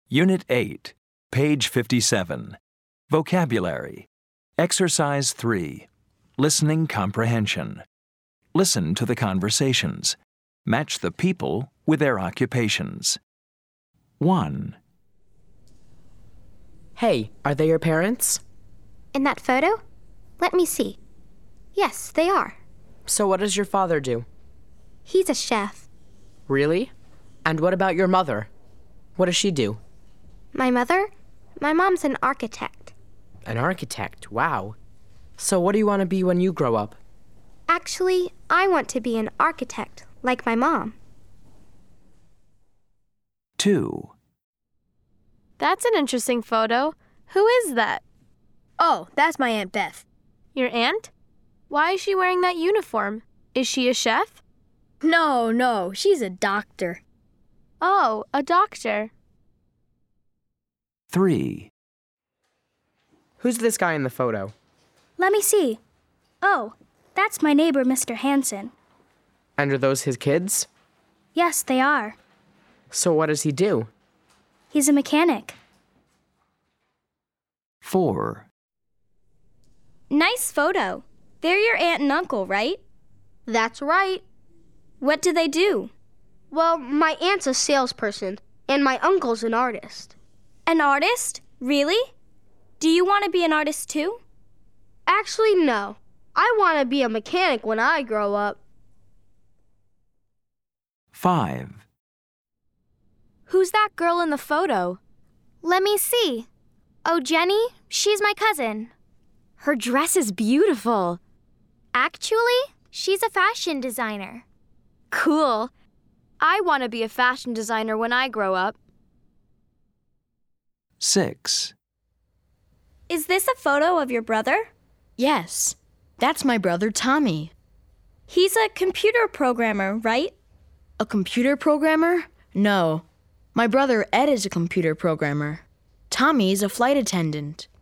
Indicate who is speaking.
Speaker 1: Unit 8, page 57. Vocabulary. Exercise 3. Listening comprehension. Listen to the conversations. Match the people with their occupations. 1.
Speaker 2: Hey, are they your parents?
Speaker 3: In that photo? Let me see. Yes, they are.
Speaker 2: So what does your father do?
Speaker 3: He's a chef.
Speaker 2: Really? And what about your mother? What does she do?
Speaker 3: My mother? My mom's an architect.
Speaker 2: An architect, wow. So what do you want to be when you grow up?
Speaker 3: Actually, I want to be an architect, like my mom.
Speaker 1: 2.
Speaker 4: That's an interesting photo. Who is that?
Speaker 5: Oh, that's my Aunt Beth.
Speaker 4: Your aunt? Why is she wearing that uniform? Is she a chef?
Speaker 5: No, she's a doctor.
Speaker 4: Oh, a doctor.
Speaker 1: 3.
Speaker 2: Who's this guy in the photo?
Speaker 6: Let me see. Oh, that's my neighbor, Mr. Hansen.
Speaker 2: And are those his kids?
Speaker 6: Yes, they are.
Speaker 2: So what does he do?
Speaker 6: He's a mechanic.
Speaker 1: 4.
Speaker 7: Nice photo. They're your aunt and uncle, right?
Speaker 5: That's right.
Speaker 7: What do they do?
Speaker 5: Well, my aunt's a salesperson, and my uncle's an artist.
Speaker 7: An artist? Really? Do you want to be an artist too?
Speaker 5: Actually, no. I want to be a mechanic when I grow up.
Speaker 1: 5.
Speaker 4: Who's that girl in the photo?
Speaker 6: Let me see. Oh, Jenny, she's my cousin.
Speaker 4: Her dress is beautiful.
Speaker 6: Actually, she's a fashion designer.
Speaker 4: Cool. I want to be a fashion designer when I grow up.
Speaker 1: 6.
Speaker 7: Is this a photo of your brother?
Speaker 8: Yes, that's my brother Tommy.
Speaker 7: He's a computer programmer, right?
Speaker 8: A computer programmer? No. My brother Ed is a computer programmer. Tommy is a flight attendant.